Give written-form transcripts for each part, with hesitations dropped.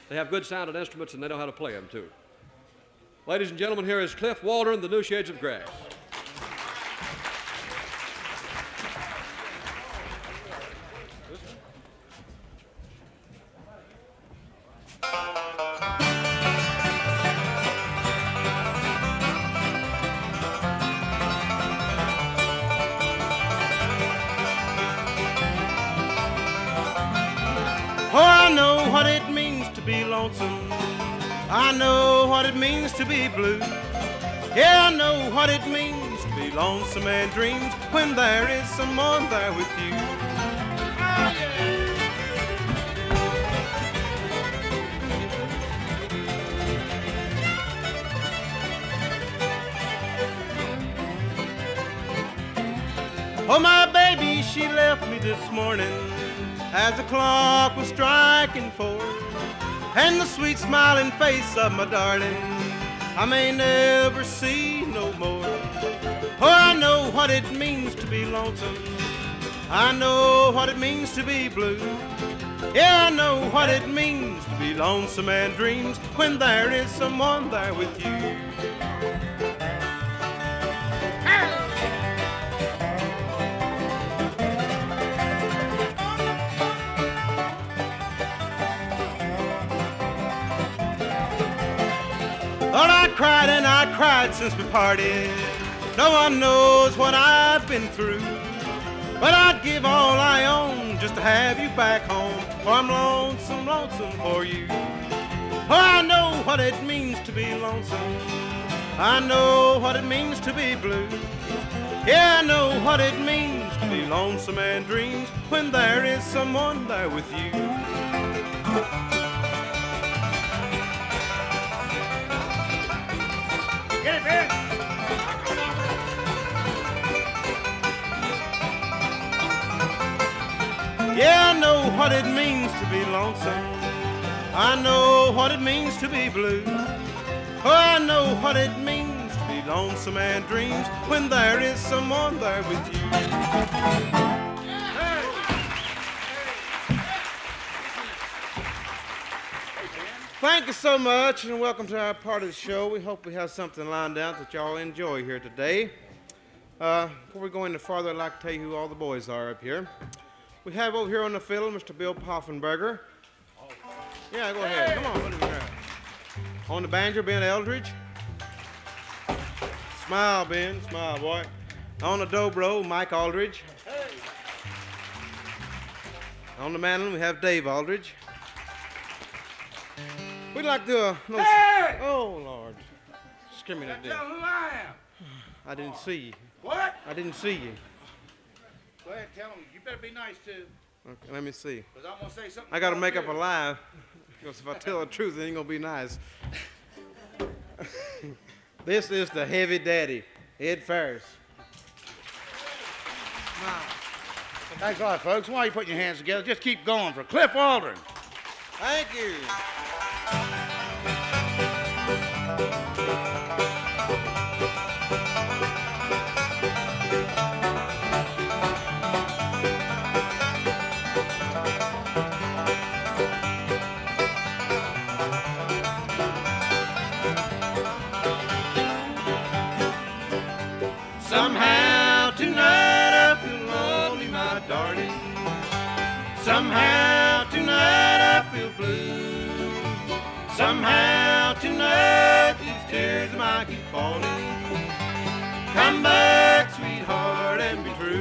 They have good sounding instruments, and they know how to play them, too. Ladies and gentlemen, here is Cliff Waldron, the New Shades of Grass. I know what it means to be blue. Yeah, I know what it means to be lonesome and dreams when there is someone there with you. Oh, yeah. Oh, my baby, she left me this morning as the clock was striking 4. And the sweet smiling face of my darling I may never see no more. Oh, I know what it means to be lonesome. I know what it means to be blue. Yeah, I know what it means to be lonesome and dreams when there is someone there with you. Well, I cried and I cried since we parted. No one knows what I've been through. But I'd give all I own just to have you back home. For I'm lonesome, lonesome for you. Oh, I know what it means to be lonesome. I know what it means to be blue. Yeah, I know what it means to be lonesome and dreams when there is someone there with you. Get it, man. Yeah, I know what it means to be lonesome. I know what it means to be blue. Oh, I know what it means to be lonesome and dreams when there is someone there with you. Thank you so much, and welcome to our part of the show. We hope we have something lined out that y'all enjoy here today. Before we go any farther, I'd like to tell you who all the boys are up here. We have over here on the fiddle, Mr. Bill Poffenberger. Yeah, go ahead. Come on, what do we have? On the banjo, Ben Eldridge. Smile, Ben. Smile, boy. On the dobro, Mike Aldridge. On the mandolin, we have Dave Aldridge. We'd like to do a... No, hey! Oh, Lord. Scare me to death. Tell who I am. I didn't see you. What? I didn't see you. Go ahead, tell him. You better be nice, too. Okay, let me see. Because I'm going to say something. I got to make up a lie. Because if I tell the truth, it ain't going to be nice. This is the heavy daddy, Ed Ferris. Thanks a lot, folks. Why are you putting your hands together? Just keep going for Cliff Waldron. Thank you. Somehow tonight I feel lonely, my darling. Somehow tonight I feel blue. Somehow tonight these tears of mine keep falling. Come back, sweetheart, and be true.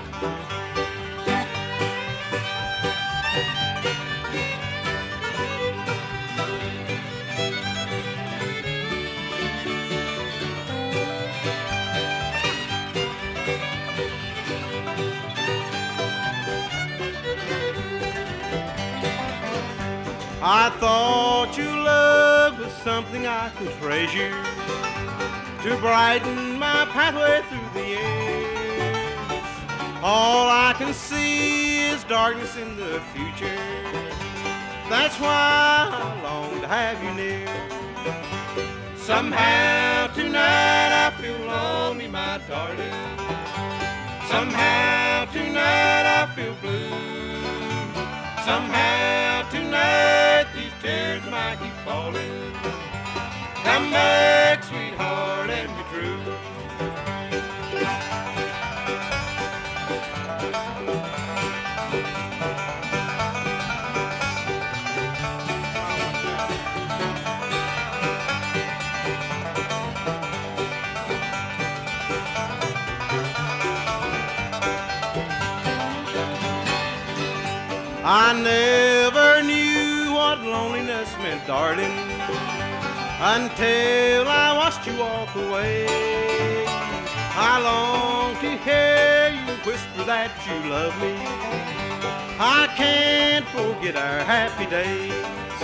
I thought your love was something I could treasure to brighten my pathway through the years. All I can see is darkness in the future. That's why I long to have you near. Somehow tonight I feel lonely, my darling. Somehow tonight I feel blue. Somehow tonight these tears of mine I keep falling. Come back, sweetheart, and be true. I never knew what loneliness meant, darling, until I watched you walk away. I long to hear you whisper that you love me. I can't forget our happy days.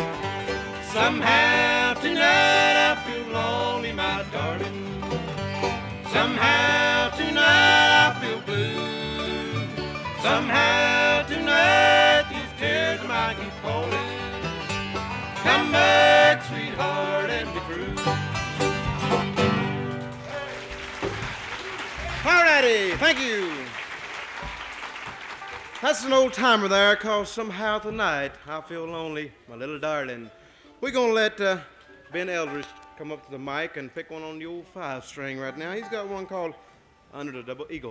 Somehow tonight I feel lonely, my darling. Somehow tonight I feel blue. Somehow tonight these tears might keep falling. Come back, sweetheart, and be true. All righty, thank you. That's an old timer there called Somehow Tonight I Feel Lonely, my little darling. We're going to let Ben Eldridge come up to the mic and pick one on the old 5-string right now. He's got one called Under the Double Eagle.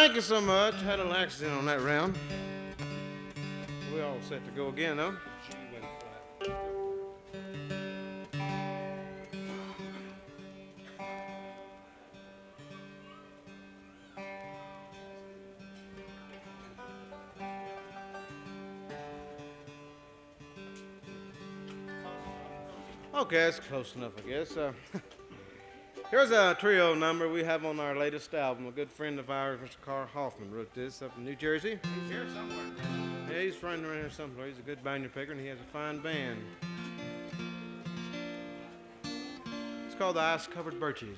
Thank you so much. Had a little accident on that round. We all set to go again, though. Okay, that's close enough, I guess. Here's a trio number we have on our latest album. A good friend of ours, Mr. Carl Hoffman, wrote this up in New Jersey. He's here somewhere. Yeah, he's running around here somewhere. He's a good banjo picker, and he has a fine band. It's called the Ice-Covered Birches.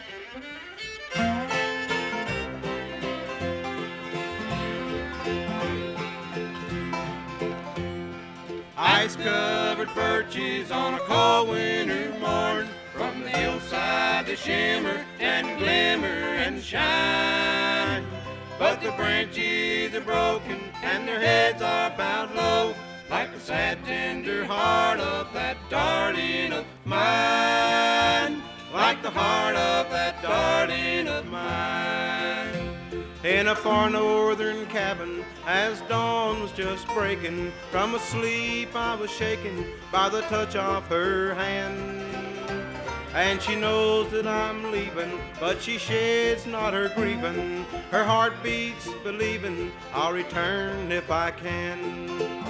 Ice-covered birches on a cold winter morn, from the hillside they shimmer and glimmer and shine. But the branches are broken and their heads are bowed low, like the sad tender heart of that darling of mine, like the heart of that darling of mine. In a far northern cabin, as dawn was just breaking, from a sleep I was shaken by the touch of her hand. And she knows that I'm leaving, but she sheds not her grieving. Her heart beats believing I'll return if I can.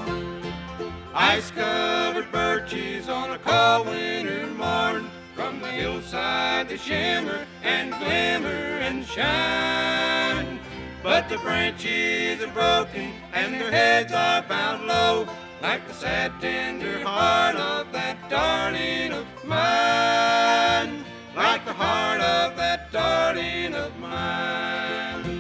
Ice-covered birches on a cold winter morn, from the hillside they shimmer and glimmer and shine. But the branches are broken and their heads are bowed low, like the sad tender heart of that darling of mine, like the heart of that darling of mine.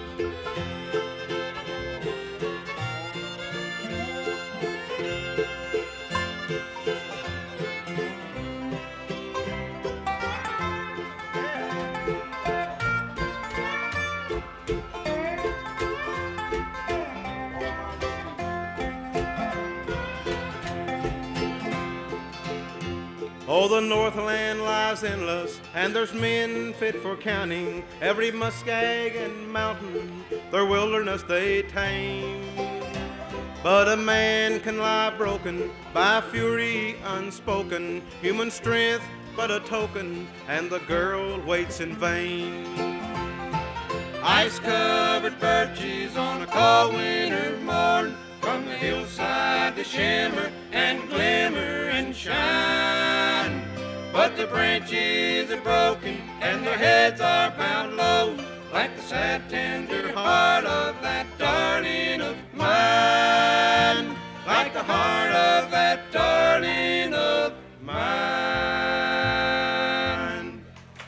Oh, the Northland lies endless, and there's men fit for counting. Every muskeg and mountain, their wilderness they tame. But a man can lie broken by fury unspoken, human strength but a token, and the girl waits in vain. Ice-covered birches on a cold winter morn, from the hillside they shimmer and glimmer and shine. But the branches are broken and their heads are bowed low, like the sad tender heart of that darling of mine, like the heart of that darling of mine.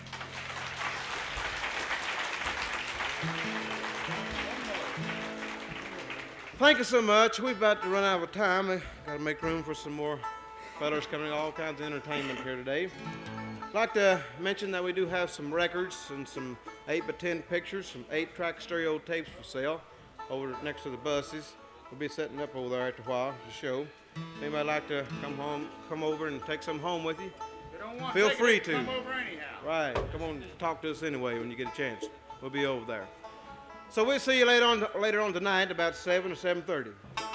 Thank you so much. We're about to run out of time. I've got to make room for some more fellas coming, all kinds of entertainment here today. I'd like to mention that we do have some records and some 8x10 pictures, some 8-track stereo tapes for sale over next to the buses. We'll be setting up over there after a while to show. If anybody like to come over and take some home with you, feel free to. Come over anyhow. Right. Come on, talk to us anyway when you get a chance. We'll be over there. So we'll see you later on tonight about 7 or 7:30.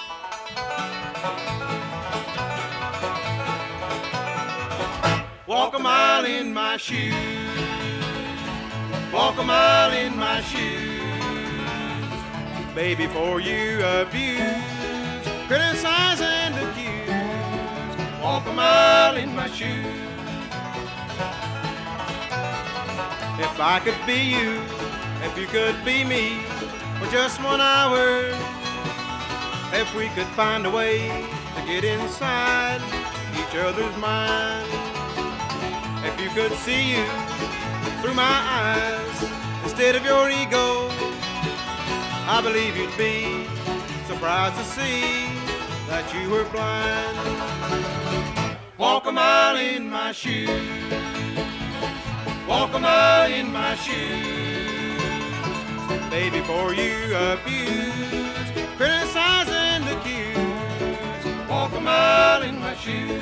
Walk a mile in my shoes, walk a mile in my shoes, baby, for you abuse, criticize and accuse. Walk a mile in my shoes. If I could be you, if you could be me, for just 1 hour, if we could find a way to get inside each other's mind. If you could see you through my eyes instead of your ego, I believe you'd be surprised to see that you were blind. Walk a mile in my shoes, walk a mile in my shoes, baby, for you abuse, criticize and accuse. Walk a mile in my shoes.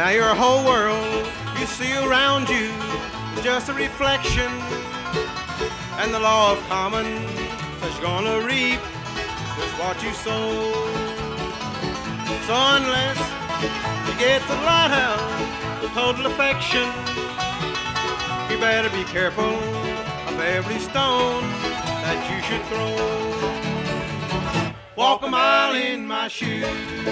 Now your whole world you see around you is just a reflection, and the law of common says you're gonna reap just what you sow. So unless you get the lighthouse, the total affection, you better be careful of every stone that you should throw. Walk a mile in my shoes,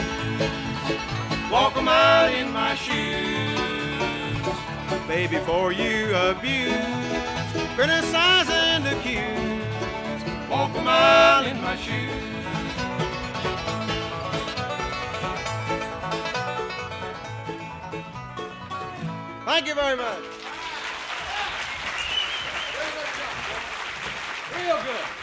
walk a mile in my shoes, baby, before you abuse, criticize and accuse. Walk a mile in my shoes. Thank you very much. Real good.